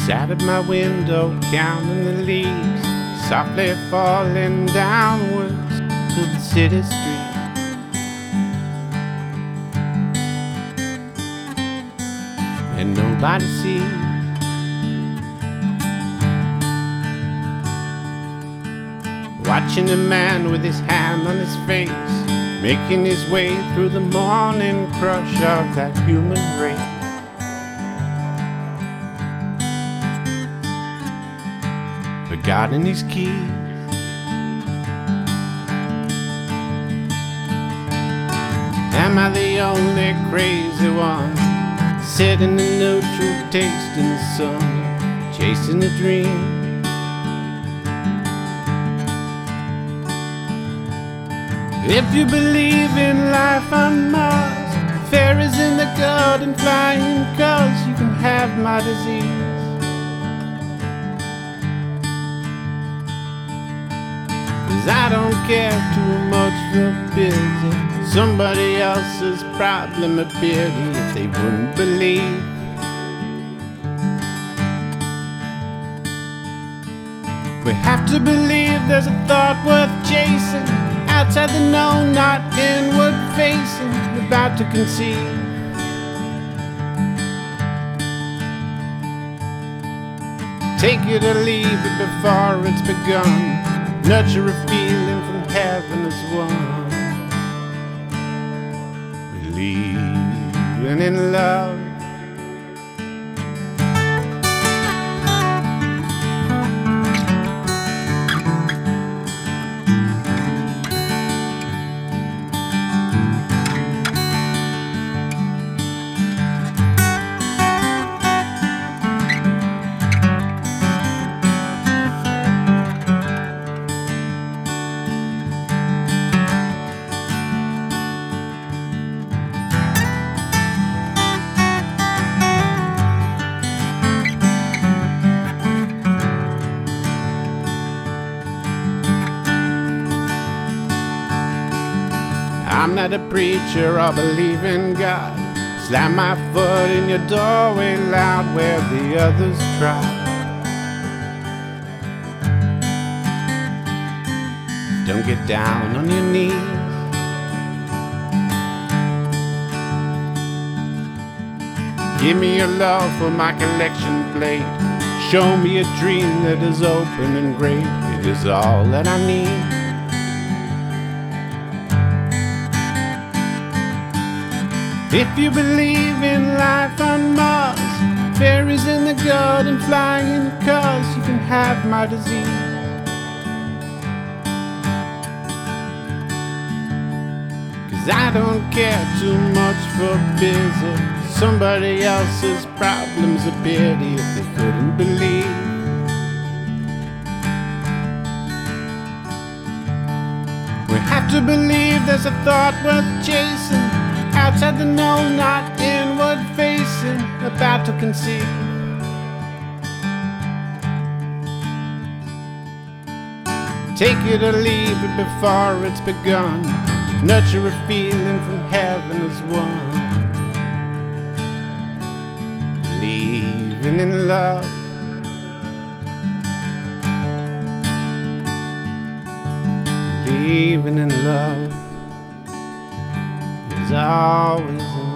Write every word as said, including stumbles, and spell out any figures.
Sat at my window counting the leaves, softly falling downwards to the city street. And nobody sees. Watching a man with his hand on his face, making his way through the morning crush of that human race. Forgotten his keys. Am I the only crazy one, sitting in neutral, tasting the sun, chasing a dream? If you believe in life on Mars, fairies in the garden flying cars, you can have my disease. Cause I don't care too much for busy somebody else's problem of beauty if they wouldn't believe. We have to believe there's a thought worth chasing, outside the known, not inward facing, about to conceive. Take it or leave it before it's begun. Nurture a feeling from heaven as one. Believing in love. I'm not a preacher or believe in God. Slam my foot in your doorway loud where the others try. Don't get down on your knees. Give me your love for my collection plate. Show me a dream that is open and great. It is all that I need. If you believe in life on Mars, fairies in the garden flying in cars, you can have my disease. Cause I don't care too much for busy somebody else's problems of pity if they couldn't believe. We have to believe there's a thought worth chasing, outside the known, not inward facing, about to conceive. Take it or leave it before it's begun. Nurture a feeling from heaven as one. Believing in love. Believing in love is always in